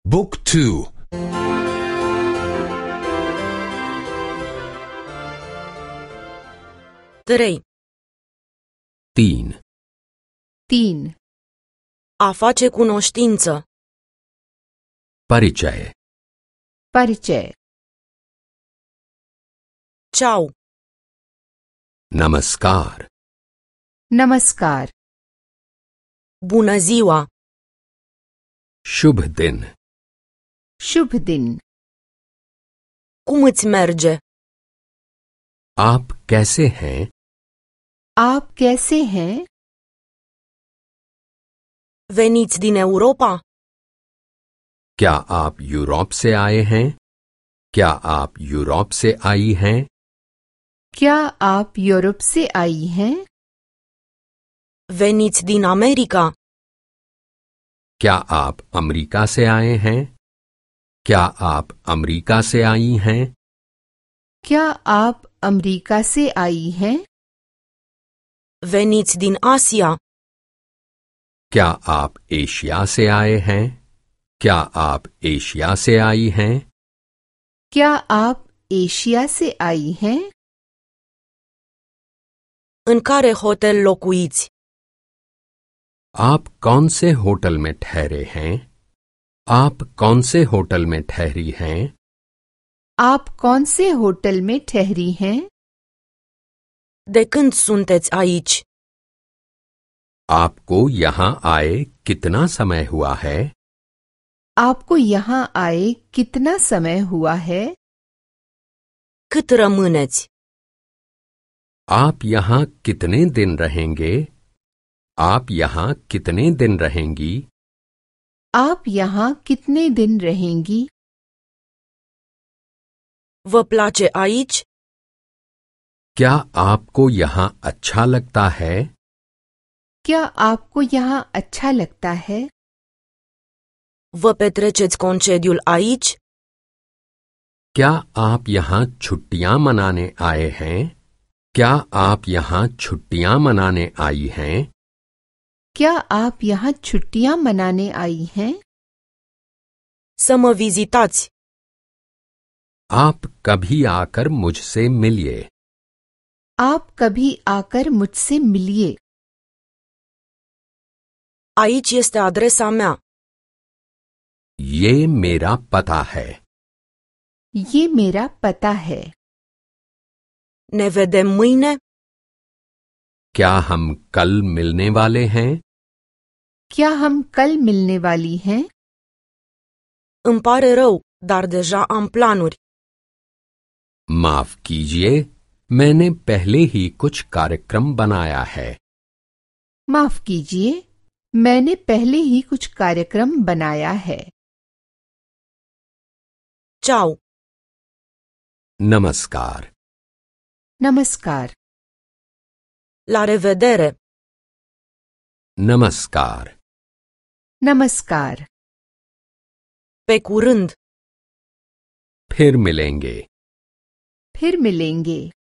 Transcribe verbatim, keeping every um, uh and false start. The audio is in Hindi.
บุ๊กทู trei तीन तीन a face cunoștință परिचय परिचय ciao नमस्कार नमस्कार bună ziua शुभ दिन शुभ दिन cum îți merge आप कैसे हैं आप कैसे हैं veniți din Europa क्या आप यूरोप से आए हैं क्या आप यूरोप से आई हैं क्या आप यूरोप से आई हैं veniți din America क्या आप अमेरिका से आए हैं क्या आप अमेरिका से आई हैं क्या आप अमेरिका से आई हैं veniți din Asia क्या आप एशिया से आए हैं क्या आप एशिया से आई हैं क्या आप एशिया से आई हैं în care hotel locuiți आप कौन से होटल में ठहरे हैं आप कौन से होटल में ठहरी हैं आप कौन से होटल में ठहरी हैं de când sunteți aici आपको यहाँ आए कितना समय हुआ है आपको यहाँ आए कितना समय हुआ है cât rămâneți आप यहाँ कितने दिन रहेंगे आप यहाँ कितने दिन रहेंगी आप यहाँ कितने दिन रहेंगी vă place aici क्या आपको यहाँ अच्छा लगता है क्या आपको यहाँ अच्छा लगता है vă petreceți concediul aici क्या आप यहाँ छुट्टियाँ मनाने आए हैं क्या आप यहाँ छुट्टियाँ मनाने आई हैं क्या आप यहाँ छुट्टियाँ मनाने आई हैं să mă vizitați आप कभी आकर मुझसे मिलिए आप कभी आकर मुझसे मिलिए aici este adresa mea ये मेरा पता है ये मेरा पता है ne vedem mâine क्या हम कल मिलने वाले हैं क्या हम कल मिलने वाली हैं îmi pare rău dar deja am planuri माफ कीजिए मैंने पहले ही कुछ कार्यक्रम बनाया है माफ कीजिए मैंने पहले ही कुछ कार्यक्रम बनाया है ciao नमस्कार नमस्कार la revedere नमस्कार नमस्कार pe curând फिर मिलेंगे फिर मिलेंगे